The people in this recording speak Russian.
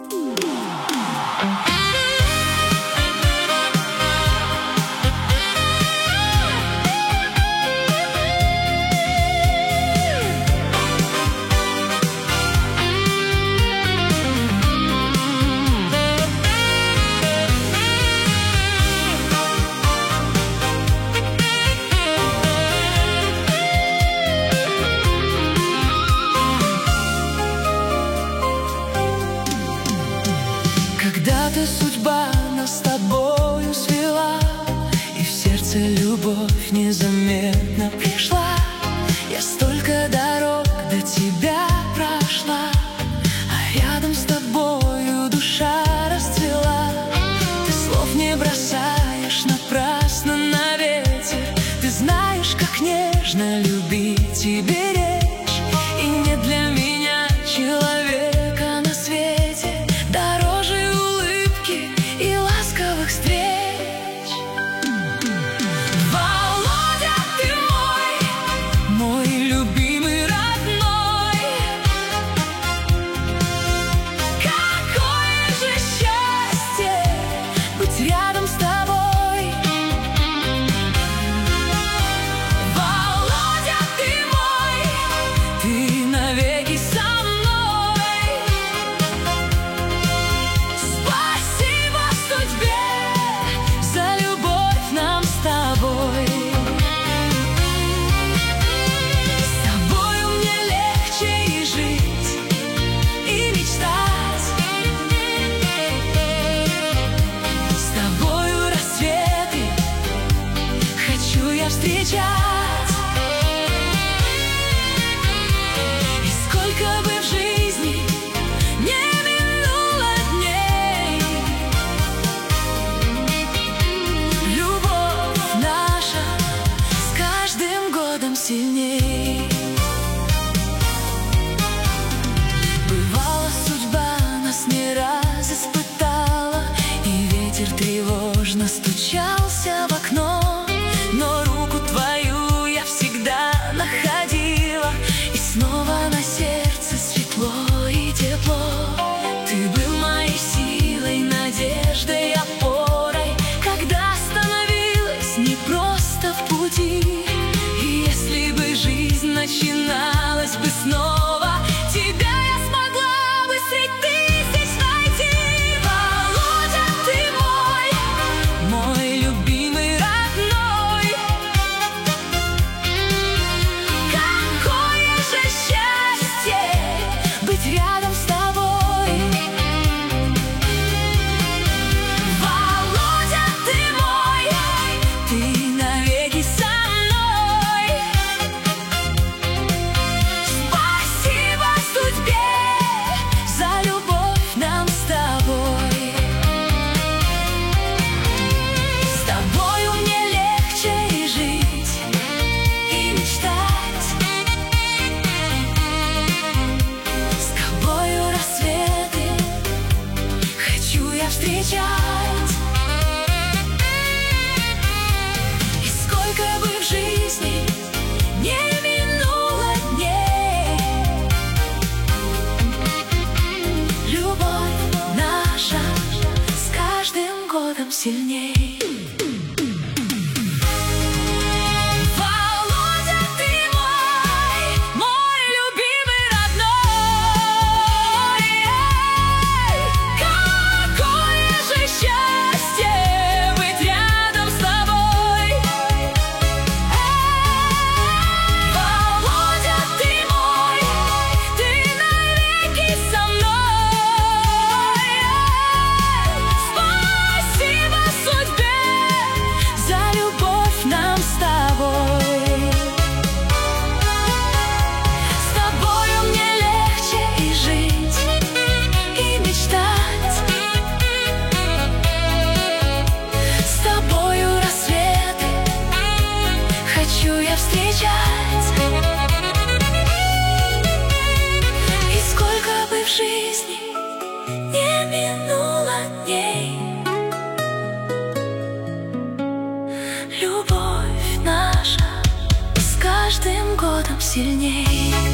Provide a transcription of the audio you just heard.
Когда-то судьба нас с тобою свела, и в сердце любовь незаметно пришла. Я столько дорог до тебя прошла, а рядом с тобою душа расцвела. Ты слов не бросаешь напрасно на ветер, ты знаешь, как нежно любить и беречь. И нет для меня человека на свете дороже улыбки и ласковых встреч. Володя, ты мой любимый родной. Какое же счастье быть рядом с тобой. Володя, ты навеки со мной. Спасибо судьбе за любовь нам с тобой. С тобою мне легче и жить, и мечтать. С тобою рассветы хочу я встречать. Сколько бы в жизни не минуло дней, любовь наша с каждым годом сильней. Бывало, судьба нас не раз испытала, и ветер тревожно стучался в окно, но руку твою я всегда находила, и снова на сердце светло и тепло. Ты был моей силой, надеждой, опорой, когда становилось непросто в пути. И если бы жизнь начиналась бы снова, тебя я смогла бы средь тысяч найти. Володя, ты мой любимый родной. Какое же счастье быть рядом с тобой. Володя, ты навеки со мной. Спасибо судьбе за любовь нам с тобой. С тобою мне легче и жить, и мечтать. С тобою рассветы хочу я встречать. И сколько бы в жизни не минуло дней, любовь наша с каждым годом сильней. Володя, ты мой любимый родной. Какое же счастье быть рядом с тобой. Володя, ты навеки со мной. Спасибо судьбе за любовь нам с тобой. С тобою мне легче и жить, и мечтать. С тобою рассветы хочу я встречать. И сколько бы в жизни не минуло дней, любовь наша с каждым годом сильней.